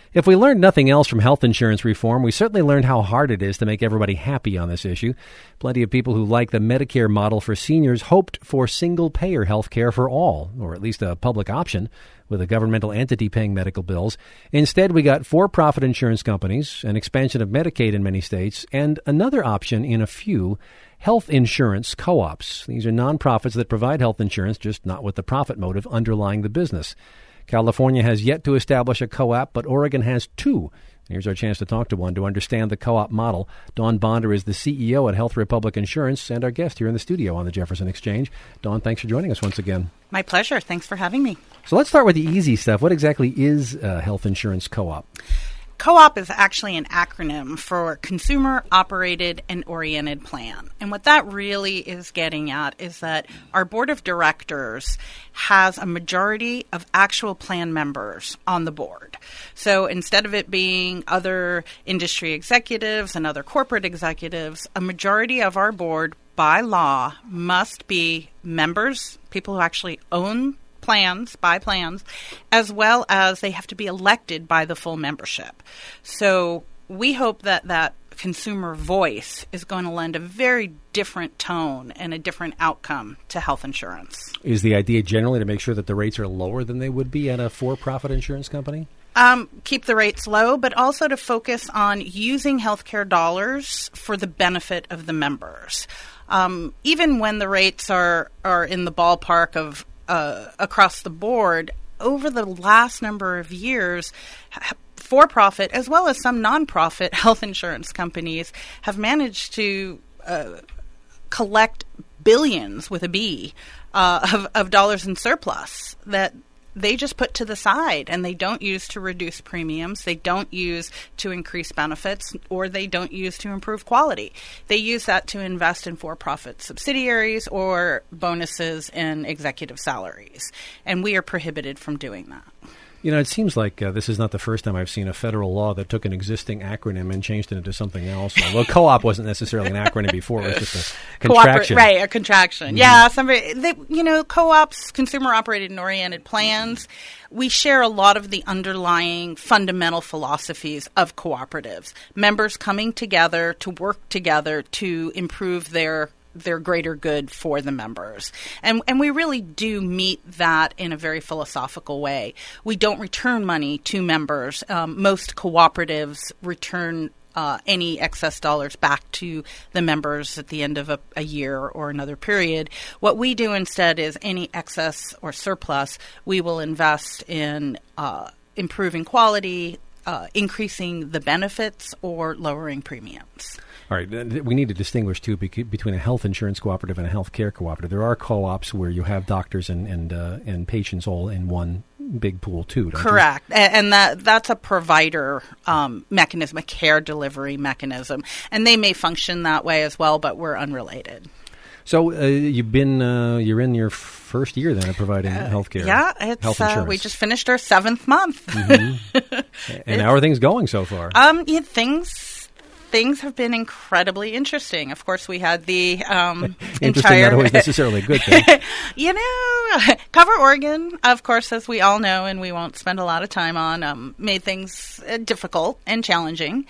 If we learned nothing else from health insurance reform, we certainly learned how hard it is to make everybody happy on this issue. Plenty of people who like the Medicare model for seniors hoped for single-payer health care for all, or at least a public option, with a governmental entity paying medical bills. Instead, we got for-profit insurance companies, an expansion of Medicaid in many states, and another option in a few, health insurance co-ops. These are nonprofits that provide health insurance, just not with the profit motive underlying the business. California has yet to establish a co-op, but Oregon has two. Here's our chance to talk to one to understand the co-op model. Dawn Bonder is the CEO at Health Republic Insurance and our guest here in the studio on the Jefferson Exchange. Dawn, thanks for joining us once again. My pleasure. Thanks for having me. So let's start with the easy stuff. What exactly is a health insurance co-op? Co-op is actually an acronym for Consumer Operated and Oriented Plan. And what that really is getting at is that our board of directors has a majority of actual plan members on the board. So instead of it being other industry executives and other corporate executives, a majority of our board by law must be members, people who actually own buy plans, as well as they have to be elected by the full membership. So we hope that that consumer voice is going to lend a very different tone and a different outcome to health insurance. Is the idea generally to make sure that the rates are lower than they would be at a for-profit insurance company? Keep the rates low, but also to focus on using healthcare dollars for the benefit of the members. Even when the rates are in the ballpark of across the board, over the last number of years, for-profit as well as some non-profit health insurance companies have managed to collect billions with a B of dollars in surplus that they just put to the side, and they don't use to reduce premiums, they don't use to increase benefits, or they don't use to improve quality. They use that to invest in for-profit subsidiaries or bonuses and executive salaries. And we are prohibited from doing that. You know, it seems like this is not the first time I've seen a federal law that took an existing acronym and changed it into something else. Well, co-op wasn't necessarily an acronym before; it was just a contraction. Right, a contraction. Mm-hmm. Yeah, co-ops, consumer-operated and oriented plans. We share a lot of the underlying fundamental philosophies of cooperatives. Members coming together to work together to improve their greater good for the members. And we really do meet that in a very philosophical way. We don't return money to members. Most cooperatives return any excess dollars back to the members at the end of a year or another period. What we do instead is any excess or surplus, we will invest in improving quality, increasing the benefits, or lowering premiums. All right. We need to distinguish, too, between a health insurance cooperative and a health care cooperative. There are co-ops where you have doctors and patients all in one big pool, too, don't Correct. You? And that's a provider mechanism, a care delivery mechanism. And they may function that way as well, but we're unrelated. So you're in your first year then of providing health care. Yeah, health insurance. We just finished our 7th month. Mm-hmm. And how are things going so far? Things have been incredibly interesting. Of course, we had the interesting, not always necessarily a good thing. Cover Oregon, of course, as we all know, and we won't spend a lot of time on, made things difficult and challenging.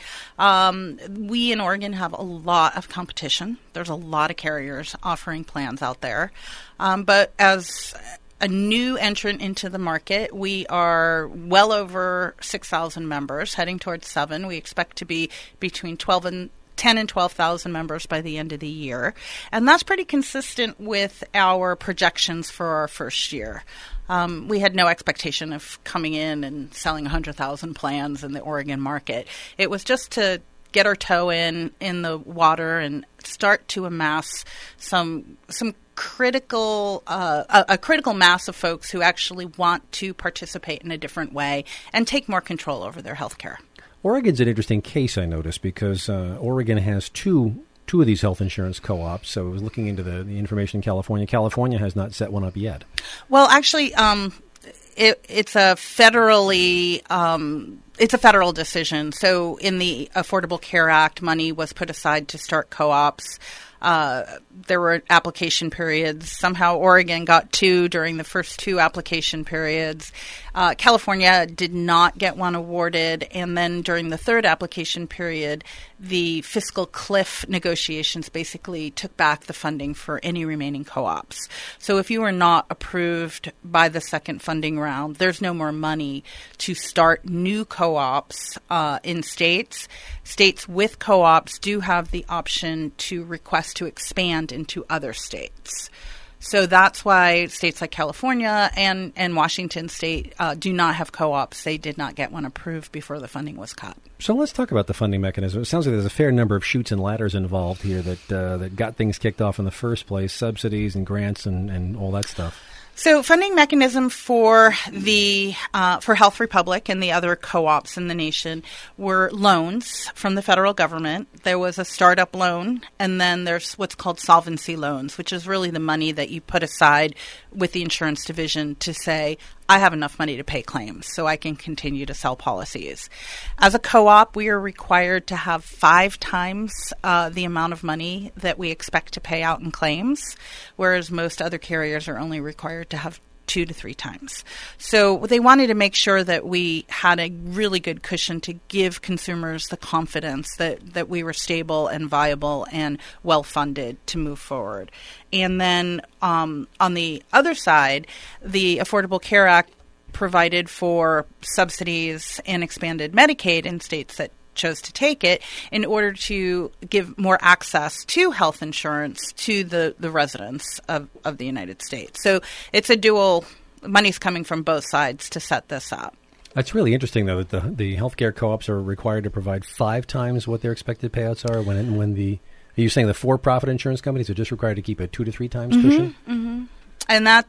We in Oregon have a lot of competition. There's a lot of carriers offering plans out there. But as a new entrant into the market, we are well over 6,000 members, heading towards 7. We expect to be between 10 and 12,000 members by the end of the year. And that's pretty consistent with our projections for our first year. We had no expectation of coming in and selling 100,000 plans in the Oregon market. It was just to get our toe in the water and start to amass some critical mass of folks who actually want to participate in a different way and take more control over their health care. Oregon's an interesting case, I noticed, because Oregon has two of these health insurance co-ops. So I was looking into the information in California. California has not set one up yet. Well, actually, it's a federally it's a federal decision. So in the Affordable Care Act, money was put aside to start co-ops. there were application periods. Somehow Oregon got 2 during the first 2 application periods. California did not get one awarded. And then during the 3rd application period, the fiscal cliff negotiations basically took back the funding for any remaining co-ops. So if you were not approved by the 2nd funding round, there's no more money to start new co-ops in states. States with co-ops do have the option to request to expand into other states. So that's why states like California and Washington State do not have co-ops. They did not get one approved before the funding was cut. So let's talk about the funding mechanism. It sounds like there's a fair number of chutes and ladders involved here that got things kicked off in the first place, subsidies and grants and all that stuff. So funding mechanism for the for Health Republic and the other co-ops in the nation were loans from the federal government. There was a startup loan, and then there's what's called solvency loans, which is really the money that you put aside with the insurance division to say, I have enough money to pay claims so I can continue to sell policies. As a co-op, we are required to have 5 times the amount of money that we expect to pay out in claims, whereas most other carriers are only required to have 2 to 3 times. So they wanted to make sure that we had a really good cushion to give consumers the confidence that we were stable and viable and well-funded to move forward. And then on the other side, the Affordable Care Act provided for subsidies and expanded Medicaid in states that chose to take it in order to give more access to health insurance to the residents of the United States. So it's a dual, money's coming from both sides to set this up. That's really interesting, though, that the healthcare co-ops are required to provide 5 times what their expected payouts are are you saying the for-profit insurance companies are just required to keep a 2 to 3 times cushion? Mm-hmm. And that,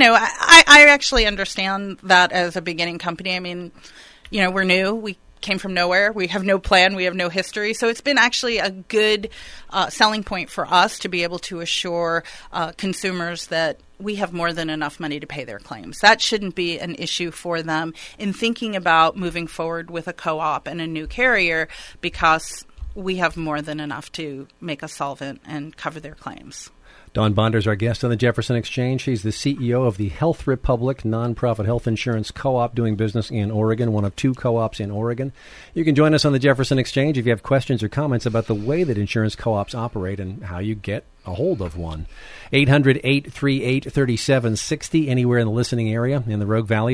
I actually understand that as a beginning company. I mean, we're new. We came from nowhere. We have no plan. We have no history. So it's been actually a good selling point for us to be able to assure consumers that we have more than enough money to pay their claims. That shouldn't be an issue for them in thinking about moving forward with a co-op and a new carrier, because we have more than enough to make us solvent and cover their claims. Dawn Bonder is our guest on the Jefferson Exchange. She's the CEO of the Health Republic nonprofit health insurance co-op doing business in Oregon, one of 2 co-ops in Oregon. You can join us on the Jefferson Exchange if you have questions or comments about the way that insurance co-ops operate and how you get a hold of one. 800-838-3760, anywhere in the listening area. In the Rogue Valley,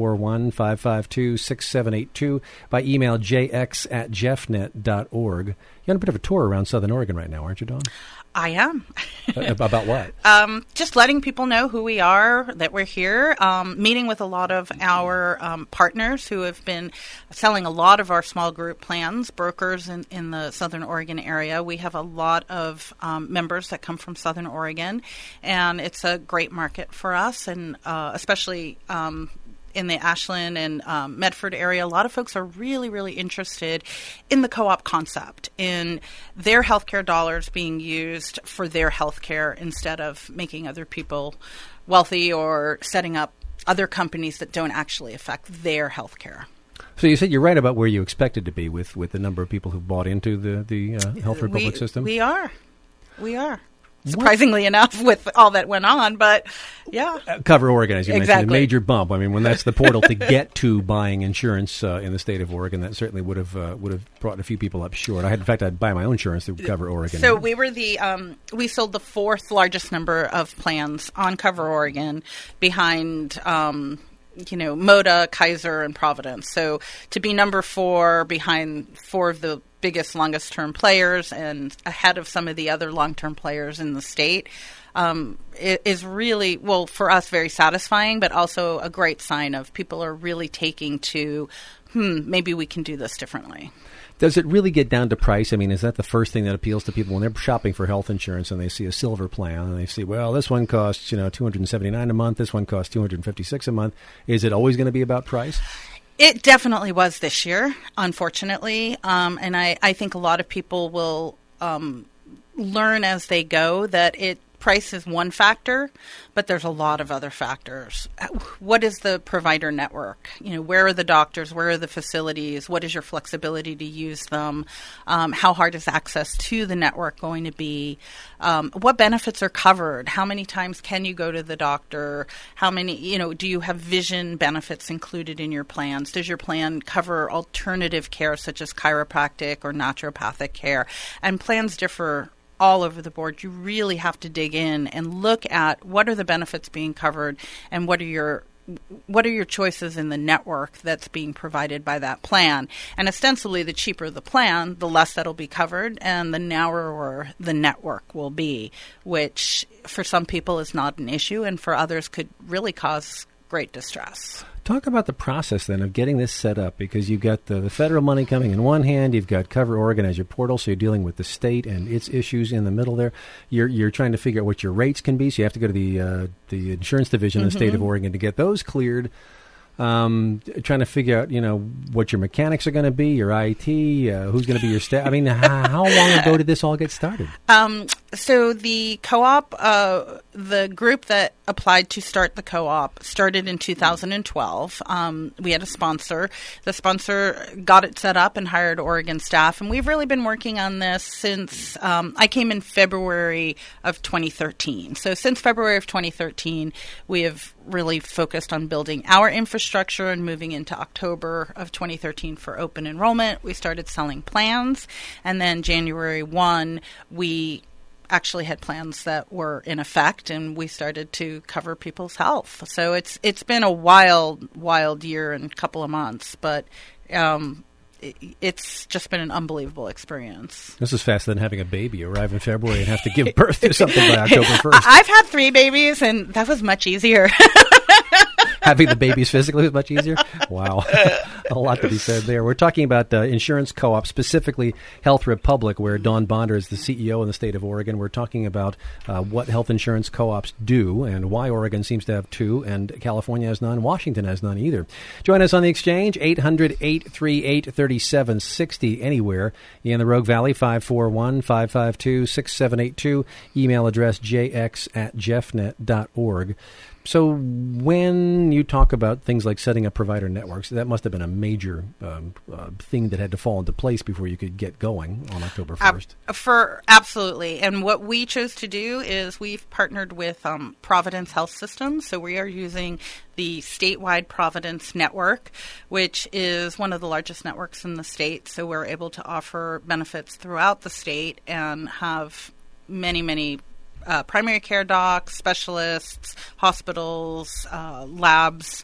541-552-6782. By email, jx@jeffnet.org. You're on a bit of a tour around Southern Oregon right now, aren't you, Dawn? I am. About what? Just letting people know who we are, that we're here, meeting with a lot of our partners who have been selling a lot of our small group plans, brokers in the Southern Oregon area. We have a lot of members that come from Southern Oregon, and it's a great market for us, and especially in the Ashland and Medford area, a lot of folks are really, really interested in the co-op concept, in their healthcare dollars being used for their healthcare instead of making other people wealthy or setting up other companies that don't actually affect their healthcare. So you said you're right about where you expected to be with the number of people who bought into the Health Republic system? We are. Surprisingly enough, with all that went on, but yeah. Cover Oregon, as you exactly. mentioned, a major bump. I mean, when that's the portal to get to buying insurance in the state of Oregon, that certainly would have brought a few people up short. I'd buy my own insurance through Cover Oregon. So we were we sold the 4th largest number of plans on Cover Oregon, behind Moda, Kaiser, and Providence. So to be number 4 behind 4 of the biggest, longest-term players and ahead of some of the other long-term players in the state is really, well, for us, very satisfying, but also a great sign of people are really taking to, maybe we can do this differently. Does it really get down to price? I mean, is that the first thing that appeals to people when they're shopping for health insurance and they see a silver plan and they see, well, this one costs, $279 a month, this one costs $256 a month. Is it always going to be about price? It definitely was this year, unfortunately. And I think a lot of people will learn as they go that price is one factor, but there's a lot of other factors. What is the provider network? Where are the doctors? Where are the facilities? What is your flexibility to use them? How hard is access to the network going to be? What benefits are covered? How many times can you go to the doctor? How many, do you have vision benefits included in your plans? Does your plan cover alternative care such as chiropractic or naturopathic care? And plans differ all over the board. You really have to dig in and look at what are the benefits being covered and what are your choices in the network that's being provided by that plan. And ostensibly, the cheaper the plan, the less that'll be covered and the narrower the network will be, which for some people is not an issue and for others could really cause great distress. Talk about the process then of getting this set up, because you've got the federal money coming in one hand, you've got Cover Oregon as your portal, so you're dealing with the state and its issues in the middle there. You're trying to figure out what your rates can be, so you have to go to the insurance division of the state of Oregon to get those cleared. Trying to figure out, what your mechanics are going to be, your IT, who's going to be your staff. I mean, how long ago did this all get started? So the co-op, the group that applied to start the co-op started in 2012. We had a sponsor. The sponsor got it set up and hired Oregon staff. And we've really been working on this since I came in February of 2013. So since February of 2013, we have really focused on building our infrastructure and moving into October of 2013 for open enrollment. We started selling plans. And then January 1, we actually had plans that were in effect, and we started to cover people's health. So it's been a wild year and couple of months, but it's just been an unbelievable experience. This is faster than having a baby arrive in February and have to give birth to something by October 1st. I've had 3 babies, and that was much easier. Having the babies physically was much easier? Wow. A lot to be said there. We're talking about insurance co-ops, specifically Health Republic, where Dawn Bonder is the CEO in the state of Oregon. We're talking about what health insurance co-ops do and why Oregon seems to have 2 and California has none. Washington has none either. Join us on the exchange, 800-838-3760, anywhere in the Rogue Valley, 541-552-6782. Email address jx@jeffnet.org. So when you talk about things like setting up provider networks, that must have been a major thing that had to fall into place before you could get going on October 1st. Absolutely. And what we chose to do is we've partnered with Providence Health Systems. So we are using the statewide Providence Network, which is one of the largest networks in the state. So we're able to offer benefits throughout the state and have many primary care docs, specialists, hospitals, labs.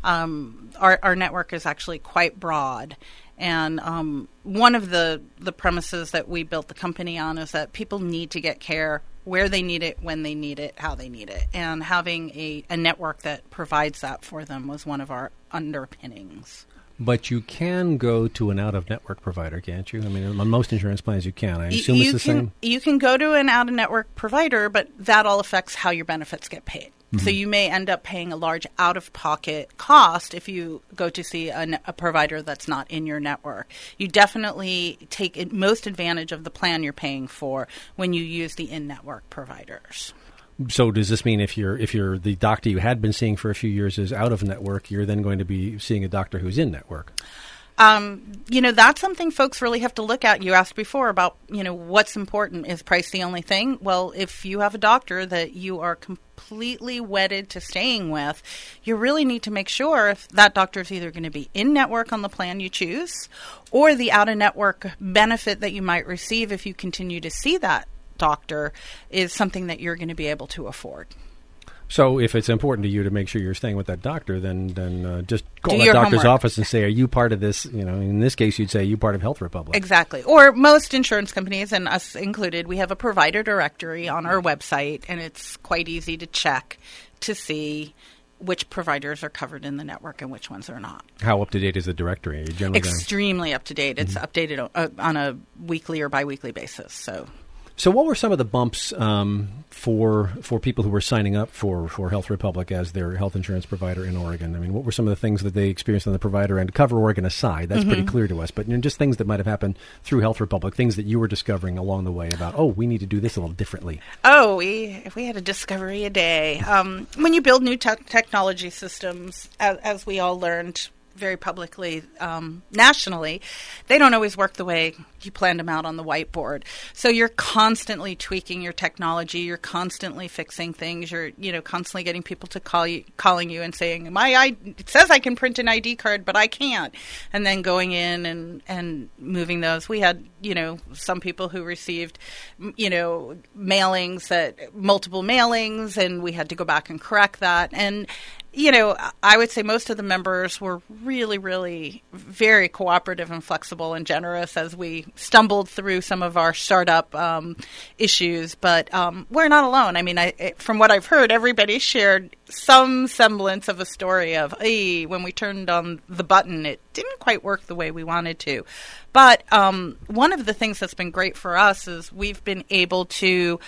Our network is actually quite broad. And one of the premises that we built the company on is that people need to get care where they need it, when they need it, how they need it. And having a network that provides that for them was one of our underpinnings. But you can go to an out-of-network provider, can't you? I mean, on most insurance plans you can. I assume it's the same? You can go to an out-of-network provider, but that all affects how your benefits get paid. Mm-hmm. So you may end up paying a large out-of-pocket cost if you go to see a provider that's not in your network. You definitely take most advantage of the plan you're paying for when you use the in-network providers. So does this mean if you're the doctor you had been seeing for a few years is out of network, you're then going to be seeing a doctor who's in network? That's something folks really have to look at. You asked before about, what's important. Is price the only thing? Well, if you have a doctor that you are completely wedded to staying with, you really need to make sure if that doctor is either going to be in network on the plan you choose or the out-of-network benefit that you might receive if you continue to see that doctor is something that you're going to be able to afford. So if it's important to you to make sure you're staying with that doctor, then just call that doctor's office and say, are you part of this? In this case, you'd say, are you part of Health Republic? Exactly. Or most insurance companies, and us included, we have a provider directory on our website, and it's quite easy to check to see which providers are covered in the network and which ones are not. How up-to-date is the directory? Are you generally extremely up-to-date. It's updated on a weekly or biweekly basis, so... So what were some of the bumps for people who were signing up for Health Republic as their health insurance provider in Oregon? I mean, what were some of the things that they experienced on the provider end? Cover Oregon aside, that's pretty clear to us. But just things that might have happened through Health Republic, things that you were discovering along the way about, we need to do this a little differently. Oh, we had a discovery a day. When you build new technology systems, as we all learned very publicly nationally, they don't always work the way you planned them out on the whiteboard. So you're constantly tweaking your technology. You're constantly fixing things. You're constantly getting people to calling you and saying, it says I can print an ID card, but I can't. And then going in and moving those. We had some people who received multiple mailings, and we had to go back and correct that. And I would say most of the members were really, really very cooperative and flexible and generous as we stumbled through some of our startup issues. But we're not alone. I mean, from what I've heard, everybody shared some semblance of a story of, when we turned on the button, it didn't quite work the way we wanted to. But one of the things that's been great for us is we've been able to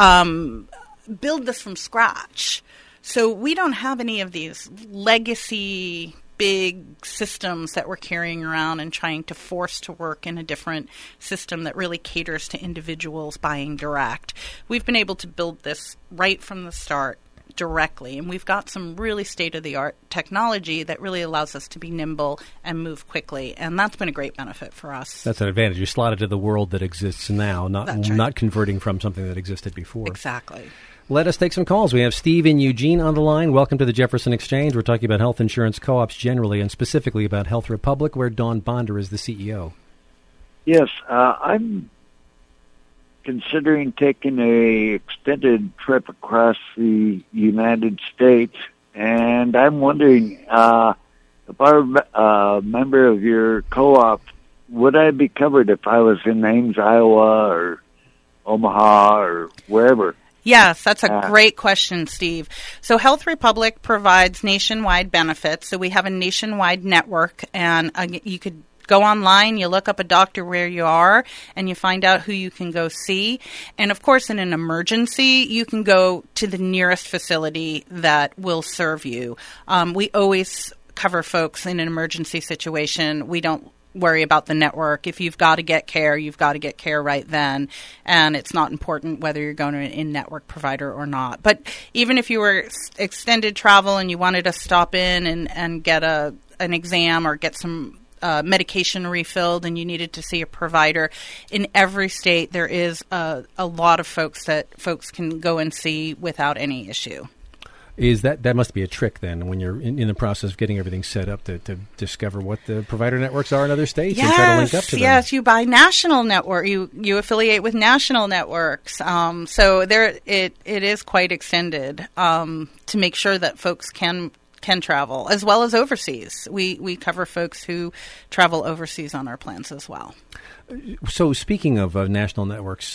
build this from scratch. So we don't have any of these legacy big systems that we're carrying around and trying to force to work in a different system that really caters to individuals buying direct. We've been able to build this right from the start directly, and we've got some really state-of-the-art technology that really allows us to be nimble and move quickly, and that's been a great benefit for us. That's an advantage. You slot it to the world that exists now, not converting from something that existed before. Exactly. Let us take some calls. We have Steve in Eugene on the line. Welcome to the Jefferson Exchange. We're talking about health insurance co-ops generally and specifically about Health Republic, where Dawn Bonder is the CEO. Yes, I'm considering taking a extended trip across the United States, and I'm wondering if I'm a member of your co-op, would I be covered if I was in Ames, Iowa, or Omaha, or wherever? Yes, that's a great question, Steve. So Health Republic provides nationwide benefits. So we have a nationwide network, and you could go online, you look up a doctor where you are, and you find out who you can go see. And, of course, in an emergency, you can go to the nearest facility that will serve you. We always cover folks in an emergency situation. We don't worry about the network. If you've got to get care, you've got to get care right then. And it's not important whether you're going to an in-network provider or not. But even if you were extended travel and you wanted to stop in and get an exam or get some medication refilled and you needed to see a provider, in every state there is a lot of folks that folks can go and see without any issue. Is that must be a trick then when you're in the process of getting everything set up to discover what the provider networks are in other states and try to link up to them? Yes, you buy national network. You affiliate with national networks. So there it is quite extended to make sure that folks can travel as well as overseas. We cover folks who travel overseas on our plans as well. So speaking of national networks,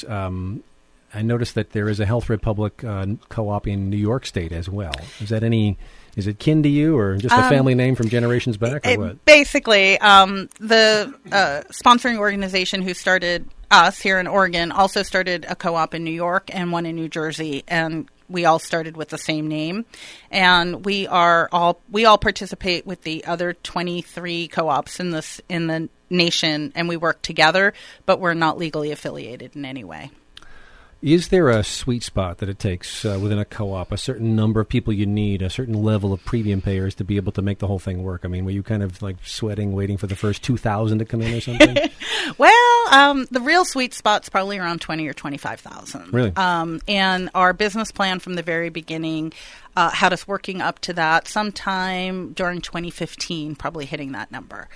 I noticed that there is a Health Republic co-op in New York State as well. Is it kin to you or just a family name from generations back or what? Basically, the sponsoring organization who started us here in Oregon also started a co-op in New York and one in New Jersey, and we all started with the same name. And we all participate with the other 23 co-ops in the nation, and we work together, but we're not legally affiliated in any way. Is there a sweet spot that it takes within a co-op, a certain number of people you need, a certain level of premium payers to be able to make the whole thing work? I mean, were you kind of like sweating, waiting for the first 2,000 to come in or something? Well, the real sweet spot's probably around 20 or 25,000. Really? And our business plan from the very beginning had us working up to that sometime during 2015, probably hitting that number.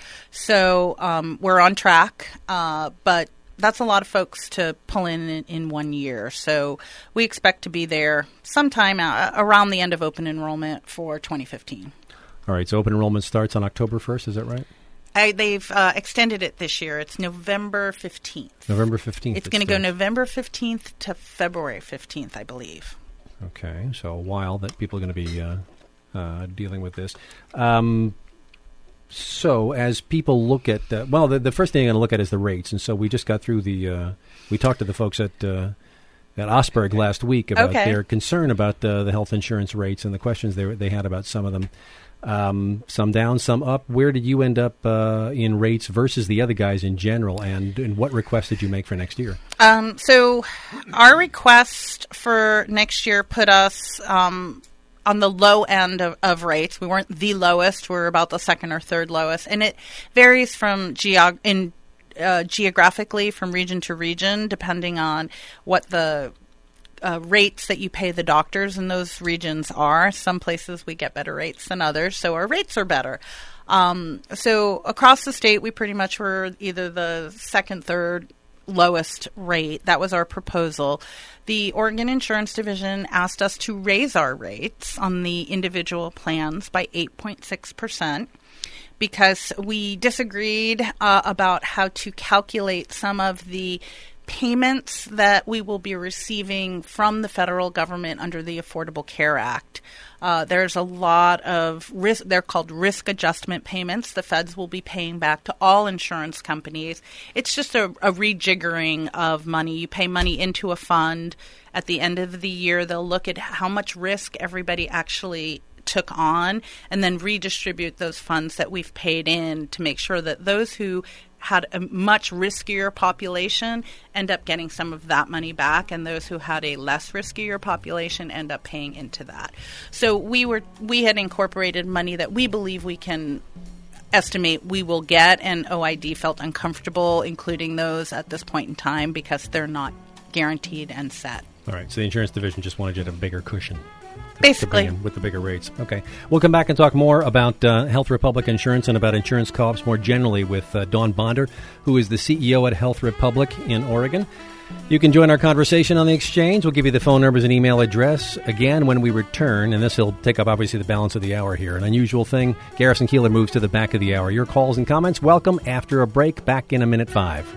So we're on track, but that's a lot of folks to pull in 1 year. So we expect to be there sometime around the end of open enrollment for 2015. All right. So open enrollment starts on October 1st. Is that right? They've extended it this year. It's November 15th. November 15th. It's going to go November 15th to February 15th, I believe. Okay. So a while that people are going to be dealing with this. So as people look at, the first thing you're going to look at is the rates. And so we just got through we talked to the folks at at Osberg last week about Okay. their concern about the health insurance rates and the questions they had about some of them. Some down, some up. Where did you end up in rates versus the other guys in general, and what request did you make for next year? So our request for next year put us on the low end of rates. We weren't the lowest. We're about the second or third lowest. And it varies from geographically from region to region, depending on what the rates that you pay the doctors in those regions are. Some places we get better rates than others, so our rates are better. So across the state, we pretty much were either the second, third lowest rate. That was our proposal. The Oregon Insurance Division asked us to raise our rates on the individual plans by 8.6%. because we disagreed about how to calculate some of the payments that we will be receiving from the federal government under the Affordable Care Act. There's a lot of risk. They're called risk adjustment payments. The feds will be paying back to all insurance companies. It's just a rejiggering of money. You pay money into a fund. At the end of the year, they'll look at how much risk everybody actually took on and then redistribute those funds that we've paid in to make sure that those who had a much riskier population end up getting some of that money back, and those who had a less riskier population end up paying into that. So we had incorporated money that we believe we can estimate we will get, and OID felt uncomfortable including those at this point in time because they're not guaranteed and set. All right, so the insurance division just wanted you to have a bigger cushion. Basically. With the bigger rates. Okay. We'll come back and talk more about Health Republic Insurance and about insurance co-ops more generally with Dawn Bonder, who is the CEO at Health Republic in Oregon. You can join our conversation on the exchange. We'll give you the phone numbers and email address again when we return, and this will take up obviously the balance of the hour here. An unusual thing, Garrison Keillor moves to the back of the hour. Your calls and comments, welcome after a break. Back in a minute 5.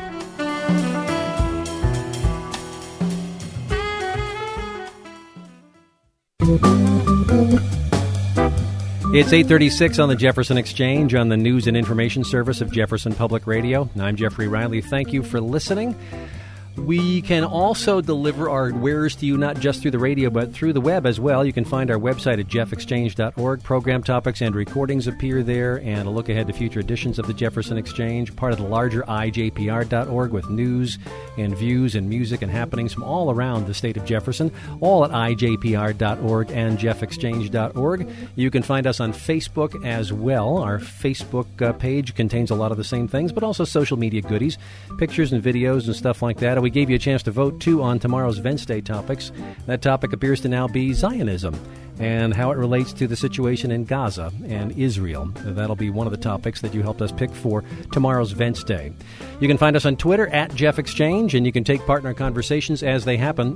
It's 8:36 on the Jefferson Exchange on the News and Information Service of Jefferson Public Radio. I'm Jeffrey Riley. Thank you for listening. We can also deliver our wares to you not just through the radio, but through the web as well. You can find our website at jeffexchange.org. Program topics and recordings appear there, and a look ahead to future editions of the Jefferson Exchange, part of the larger IJPR.org with news and views and music and happenings from all around the state of Jefferson, all at IJPR.org and jeffexchange.org. You can find us on Facebook as well. Our Facebook page contains a lot of the same things, but also social media goodies, pictures and videos and stuff like that. We gave you a chance to vote, too, on tomorrow's Wednesday topics. That topic appears to now be Zionism and how it relates to the situation in Gaza and Israel. That'll be one of the topics that you helped us pick for tomorrow's Wednesday. You can find us on Twitter at Jeff Exchange, and you can take part in our conversations as they happen.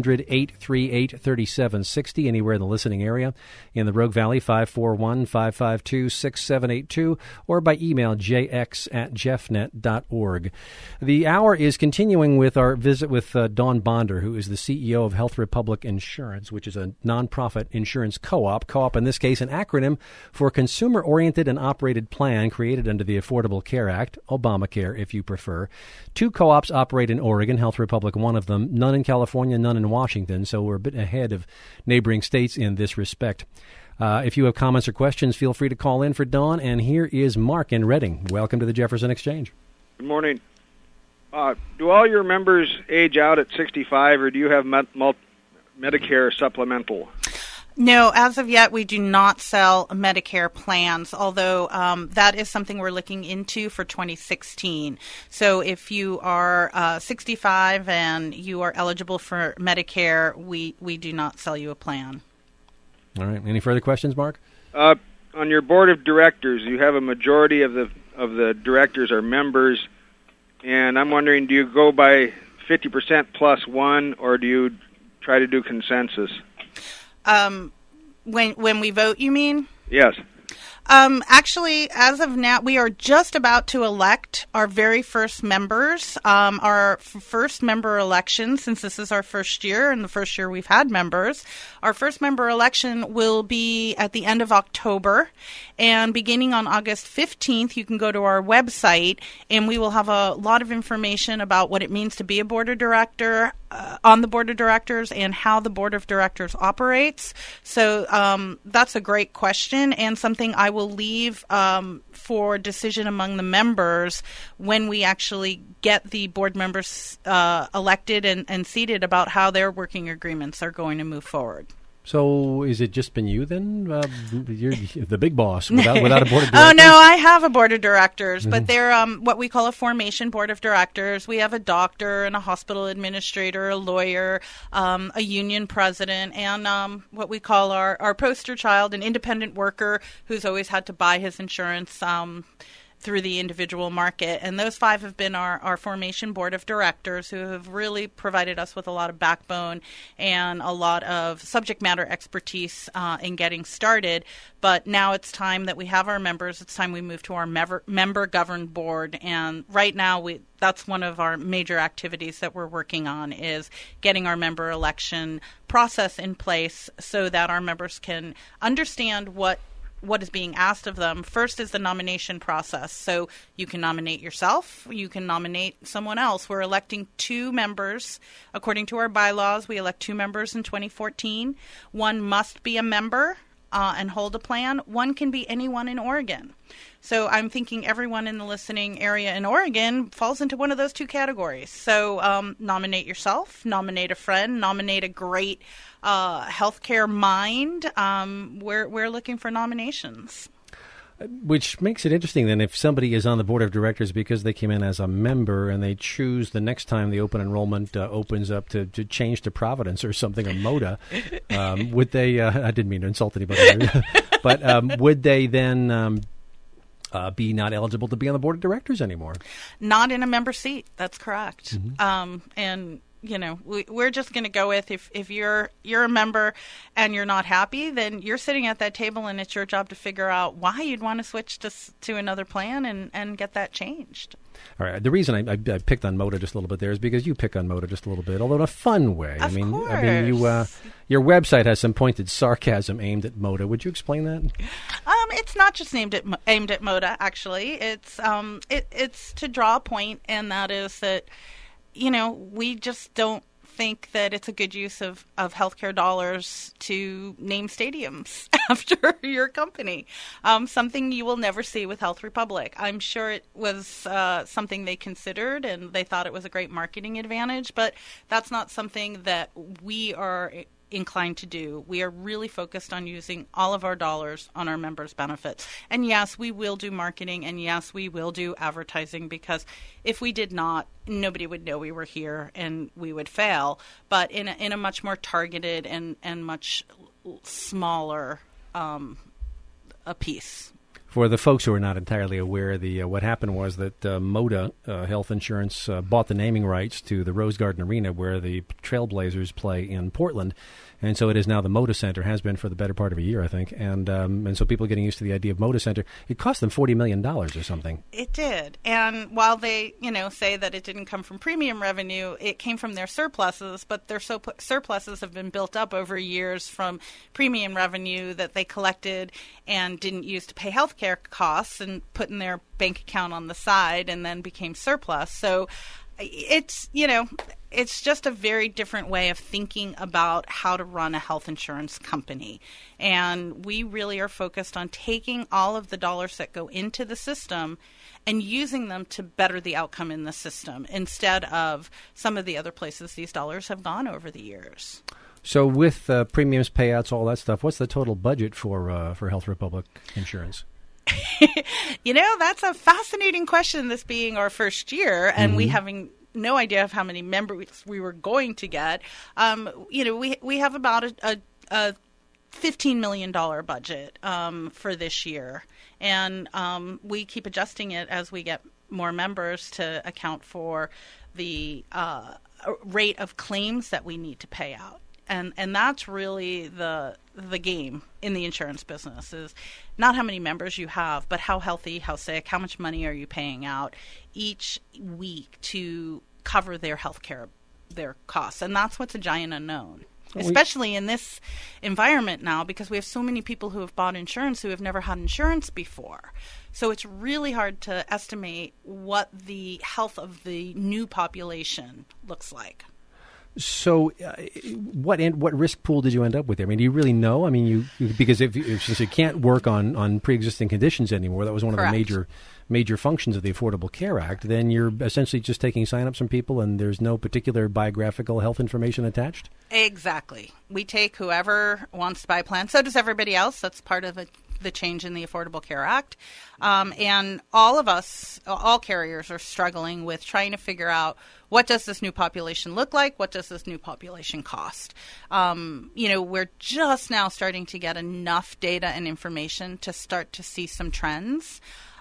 800-838-3760, anywhere in the listening area. In the Rogue Valley, 541-552-6782, or by email, jx@jeffnet.org. The hour is continuing with our visit with Dawn Bonder, who is the CEO of Health Republic Insurance, which is a nonprofit insurance co-op. Co-op, in this case, an acronym for Consumer-Oriented and Operated Plan created under the Affordable Care Act, Obamacare, if you prefer. 2 co-ops operate in Oregon, Health Republic one of them, none in California, none in Washington, so we're a bit ahead of neighboring states in this respect. If you have comments or questions, feel free to call in for Dawn, and here is Mark in Reading. Welcome to the Jefferson Exchange. Good morning. Do all your members age out at 65, or do you have Medicare supplemental? No, as of yet, we do not sell Medicare plans, although that is something we're looking into for 2016. So if you are 65 and you are eligible for Medicare, we do not sell you a plan. All right. Any further questions, Mark? On your board of directors, you have a majority of the directors are members, and I'm wondering, do you go by 50% plus one, or do you try to do consensus? When we vote, you mean? Yes. Actually, as of now, we are just about to elect our very first members. Our first member election, since this is our first year and the first year we've had members, our first member election will be at the end of October. And beginning on August 15th, you can go to our website and we will have a lot of information about what it means to be a board of director, on the board of directors, and how the board of directors operates. So that's a great question and something I will leave for decision among the members when we actually get the board members elected and seated about how their working agreements are going to move forward. So is it just been you then? You're the big boss without a board of directors? Oh, no, I have a board of directors, but they're what we call a formation board of directors. We have a doctor and a hospital administrator, a lawyer, a union president, and what we call our poster child, an independent worker who's always had to buy his insurance through the individual market. And those 5 have been our formation board of directors who have really provided us with a lot of backbone and a lot of subject matter expertise in getting started. But now it's time that we have our members. It's time we move to our member-governed board. And right now, that's one of our major activities that we're working on is getting our member election process in place so that our members can understand what is being asked of them. First is the nomination process. So you can nominate yourself, you can nominate someone else. We're electing 2 members. According to our bylaws, we elect 2 members in 2014. One must be a member and hold a plan. One can be anyone in Oregon. So I'm thinking everyone in the listening area in Oregon falls into one of those 2 categories. So nominate yourself, nominate a friend, nominate a great healthcare mind. We're looking for nominations. Which makes it interesting then if somebody is on the board of directors because they came in as a member and they choose the next time the open enrollment opens up to change to Providence or something, or MODA, would they, I didn't mean to insult anybody, but would they then be not eligible to be on the board of directors anymore? Not in a member seat. That's correct. Mm-hmm. And you know, we're just going to go with if you're a member and you're not happy, then you're sitting at that table and it's your job to figure out why you'd want to switch to another plan and get that changed. All right. The reason I picked on MODA just a little bit there is because you pick on MODA just a little bit, although in a fun way. Of course. I mean, your website has some pointed sarcasm aimed at MODA. Would you explain that? It's not just aimed at MODA. Actually, it's to draw a point, and that is that, you know, we just don't think that it's a good use of healthcare dollars to name stadiums after your company. Something you will never see with Health Republic. I'm sure it was something they considered and they thought it was a great marketing advantage, but that's not something that we are inclined to do. We are really focused on using all of our dollars on our members' benefits. And yes, we will do marketing, and yes, we will do advertising, because if we did not, nobody would know we were here and we would fail. But in a much more targeted and much smaller a piece. For the folks who are not entirely aware, what happened was that MODA Health Insurance bought the naming rights to the Rose Garden Arena where the Trailblazers play in Portland. And so it is now the MODA Center, has been for the better part of a year, I think. And so people are getting used to the idea of MODA Center. It cost them $40 million or something. It did. And while they, say that it didn't come from premium revenue, it came from their surpluses. But their surpluses have been built up over years from premium revenue that they collected and didn't use to pay health care costs and put in their bank account on the side and then became surplus. So it's just a very different way of thinking about how to run a health insurance company. And we really are focused on taking all of the dollars that go into the system and using them to better the outcome in the system instead of some of the other places these dollars have gone over the years. So with premiums, payouts, all that stuff, what's the total budget for Health Republic Insurance? That's a fascinating question, this being our first year and we having no idea of how many members we were going to get. We have about a $15 million budget for this year. And we keep adjusting it as we get more members to account for the rate of claims that we need to pay out. And that's really the game in the insurance business, is not how many members you have, but how healthy, how sick, how much money are you paying out each week to cover their health care, their costs. And that's what's a giant unknown, especially in this environment now, because we have so many people who have bought insurance who have never had insurance before. So it's really hard to estimate what the health of the new population looks like. So, what risk pool did you end up with there? I mean, do you really know? I mean, because since you can't work on pre-existing conditions anymore, that was one Correct. of the major functions of the Affordable Care Act. Then you're essentially just taking sign-ups from people, and there's no particular biographical health information attached. Exactly. We take whoever wants to buy a plan. So does everybody else. That's part of the change in the Affordable Care Act. And all of us, all carriers, are struggling with trying to figure out, what does this new population look like? What does this new population cost? We're just now starting to get enough data and information to start to see some trends,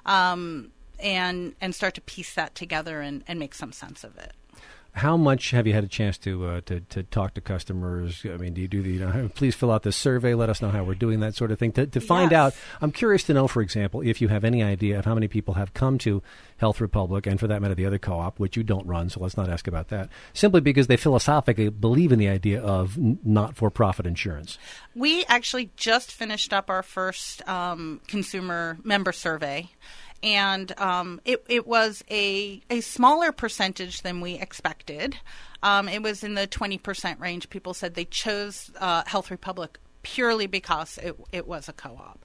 and start to piece that together and make some sense of it. How much have you had a chance to talk to customers? I mean, do you do the, please fill out this survey, let us know how we're doing, that sort of thing, to find out? I'm curious to know, for example, if you have any idea of how many people have come to Health Republic, and for that matter, the other co-op, which you don't run, so let's not ask about that, simply because they philosophically believe in the idea of not-for-profit insurance. We actually just finished up our first consumer member survey. And it was a smaller percentage than we expected. It was in the 20% range. People said they chose Health Republic purely because it was a co-op.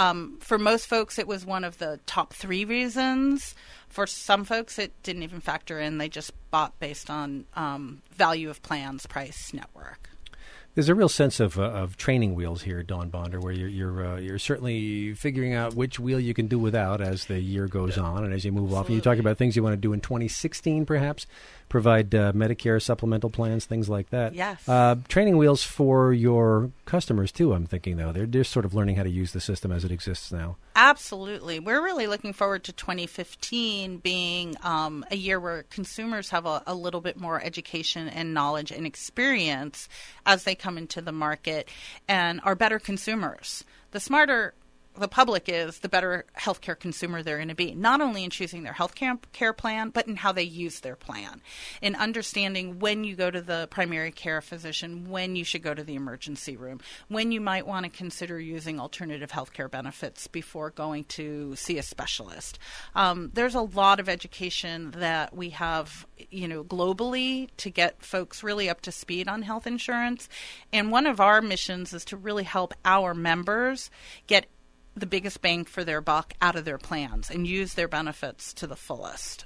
For most folks, it was one of the top 3 reasons. For some folks, it didn't even factor in. They just bought based on value of plans, price, network. There's a real sense of training wheels here, Dawn Bonder, where you're certainly figuring out which wheel you can do without as the year goes on and as you move off. And you talk about things you want to do in 2016, perhaps, provide Medicare supplemental plans, things like that. Yes. Training wheels for your customers, too, I'm thinking, though. They're sort of learning how to use the system as it exists now. Absolutely. We're really looking forward to 2015 being a year where consumers have a little bit more education and knowledge and experience as they come into the market and are better consumers. The smarter the public is, the better healthcare consumer they're going to be, not only in choosing their health care plan, but in how they use their plan, in understanding when you go to the primary care physician, when you should go to the emergency room, when you might want to consider using alternative healthcare benefits before going to see a specialist. There's a lot of education that we have, globally to get folks really up to speed on health insurance. And one of our missions is to really help our members get the biggest bang for their buck out of their plans and use their benefits to the fullest.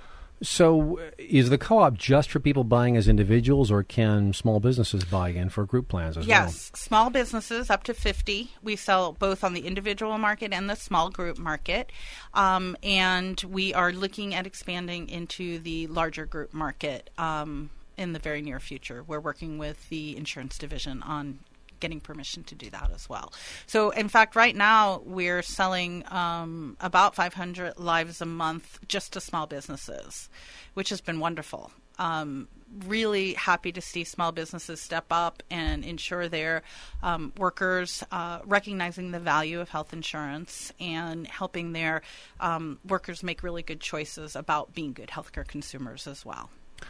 So is the co-op just for people buying as individuals, or can small businesses buy in for group plans as well? Yes, small businesses up to 50. We sell both on the individual market and the small group market. And we are looking at expanding into the larger group market in the very near future. We're working with the insurance division on getting permission to do that as well. So, in fact, right now we're selling about 500 lives a month just to small businesses, which has been wonderful. Really happy to see small businesses step up and ensure their workers recognizing the value of health insurance and helping their workers make really good choices about being good healthcare consumers as well.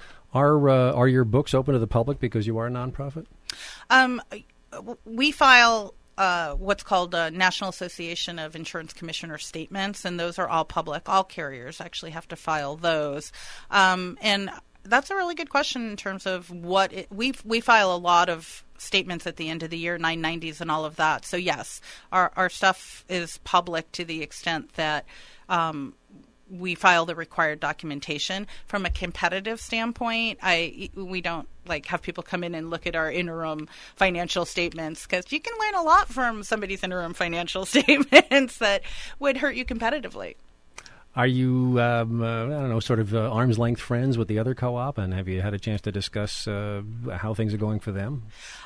Are your books open to the public because you are a nonprofit? We file what's called a National Association of Insurance Commissioner statements, and those are all public. All carriers actually have to file those. And that's a really good question in terms of we file a lot of statements at the end of the year, 990s and all of that. So yes, our stuff is public to the extent that we file the required documentation. From a competitive standpoint, we don't have people come in and look at our interim financial statements, because you can learn a lot from somebody's interim financial statements that would hurt you competitively. Are you, sort of arm's length friends with the other co-op, and have you had a chance to discuss how things are going for them?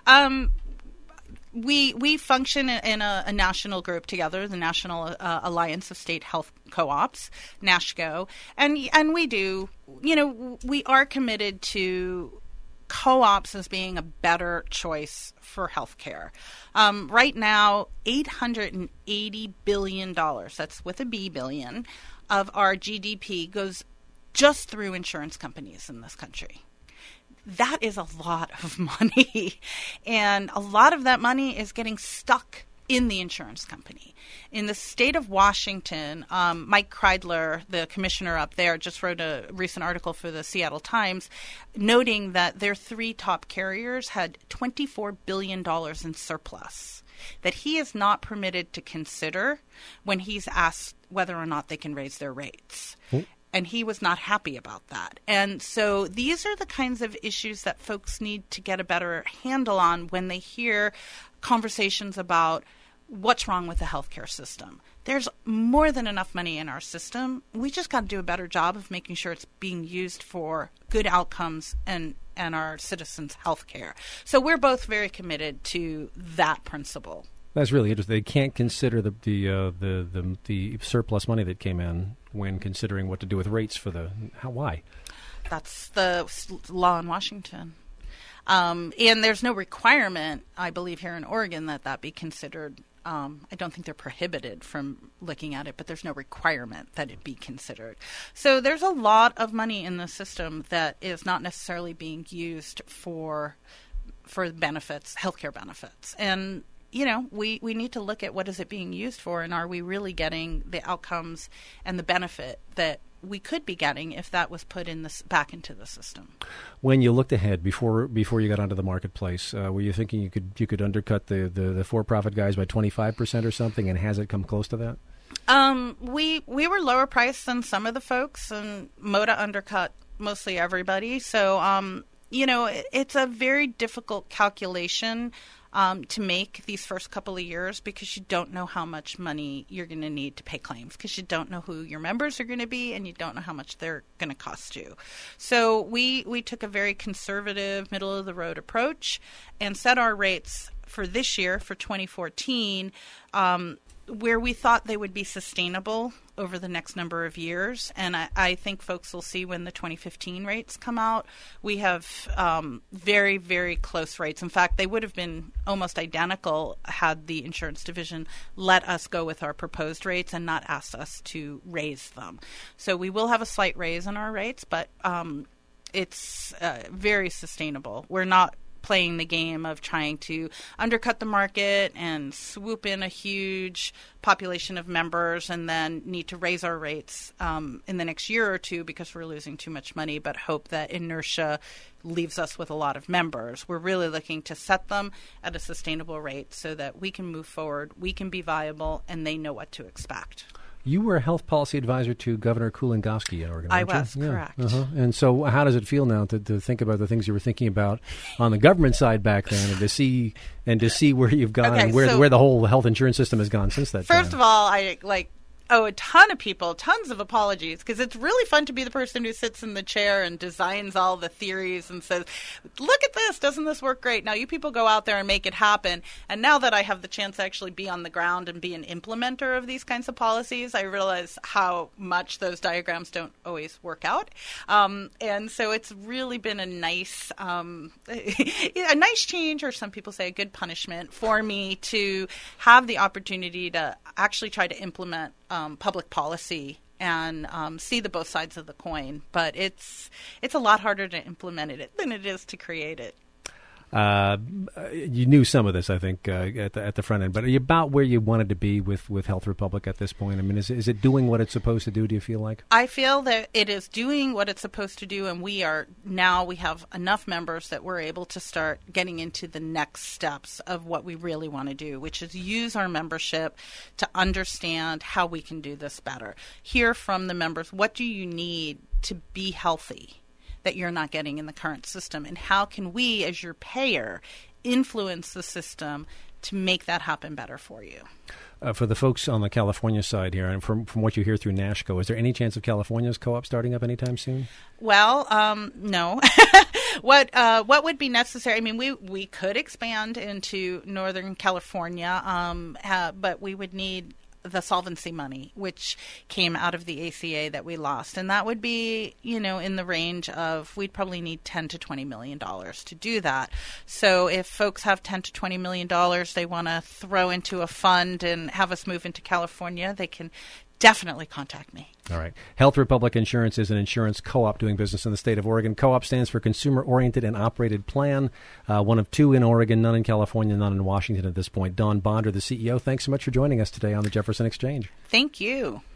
We function in a national group together, the National Alliance of State Health Co-ops, NASHCO, and we do, we are committed to co-ops as being a better choice for healthcare. Right now, $880 billion, that's with a B billion, of our GDP goes just through insurance companies in this country. That is a lot of money. And a lot of that money is getting stuck in the insurance company. In the state of Washington, Mike Kreidler, the commissioner up there, just wrote a recent article for the Seattle Times noting that their 3 top carriers had $24 billion in surplus that he is not permitted to consider when he's asked whether or not they can raise their rates. And he was not happy about that. And so these are the kinds of issues that folks need to get a better handle on when they hear conversations about what's wrong with the healthcare system. There's more than enough money in our system. We just got to do a better job of making sure it's being used for good outcomes and our citizens' health care. So we're both very committed to that principle. That's really interesting. They can't consider the surplus money that came in when considering what to do with rates for why? That's the law in Washington. And there's no requirement, I believe, here in Oregon that be considered. I don't think they're prohibited from looking at it, but there's no requirement that it be considered. So there's a lot of money in the system that is not necessarily being used for benefits, healthcare benefits. And, we need to look at what is it being used for, and are we really getting the outcomes and the benefit that we could be getting if that was put back into the system. When you looked ahead before you got onto the marketplace, were you thinking you could undercut the for-profit guys by 25% or something, and has it come close to that? We were lower priced than some of the folks, and Moda undercut mostly everybody. So it's a very difficult calculation to make these first couple of years, because you don't know how much money you're going to need to pay claims, because you don't know who your members are going to be, and you don't know how much they're going to cost you. So we took a very conservative, middle-of-the-road approach and set our rates for this year, for 2014, where we thought they would be sustainable over the next number of years. And I think folks will see when the 2015 rates come out. We have very, very close rates. In fact, they would have been almost identical had the insurance division let us go with our proposed rates and not asked us to raise them. So we will have a slight raise in our rates, but it's very sustainable. We're not playing the game of trying to undercut the market and swoop in a huge population of members and then need to raise our rates in the next year or two because we're losing too much money, but hope that inertia leaves us with a lot of members. We're really looking to set them at a sustainable rate so that we can move forward, we can be viable, and they know what to expect. You were a health policy advisor to Governor Kulongoski in Oregon, I was, correct. And so how does it feel now to think about the things you were thinking about on the government side back then, and to see where you've gone, and where the whole health insurance system has gone since that time? First of all, I owe a ton of people tons of apologies, because it's really fun to be the person who sits in the chair and designs all the theories and says, look at this, doesn't this work great? Now you people go out there and make it happen. And now that I have the chance to actually be on the ground and be an implementer of these kinds of policies, I realize how much those diagrams don't always work out. And so it's really been a nice change, or some people say a good punishment, for me to have the opportunity to actually try to implement public policy and see the both sides of the coin. But it's a lot harder to implement it than it is to create it. You knew some of this, I think, at the front end, but are you about where you wanted to be with Health Republic at this point? I mean, is it doing what it's supposed to do, do you feel like? I feel that it is doing what it's supposed to do, and we have enough members that we're able to start getting into the next steps of what we really want to do, which is use our membership to understand how we can do this better. Hear from the members, what do you need to be healthy that you're not getting in the current system, and how can we, as your payer, influence the system to make that happen better for you? For the folks on the California side here, and from what you hear through NASHCO, is there any chance of California's co-op starting up anytime soon? Well, no. What would be necessary? I mean, we could expand into Northern California, but we would need the solvency money, which came out of the ACA that we lost. And that would be, in the range of, we'd probably need $10 to $20 million to do that. So if folks have $10 to $20 million they want to throw into a fund and have us move into California, they can definitely contact me. All right. Health Republic Insurance is an insurance co-op doing business in the state of Oregon. Co-op stands for Consumer-Oriented and Operated Plan. One of two in Oregon, none in California, none in Washington at this point. Dawn Bonder, the CEO, thanks so much for joining us today on the Jefferson Exchange. Thank you.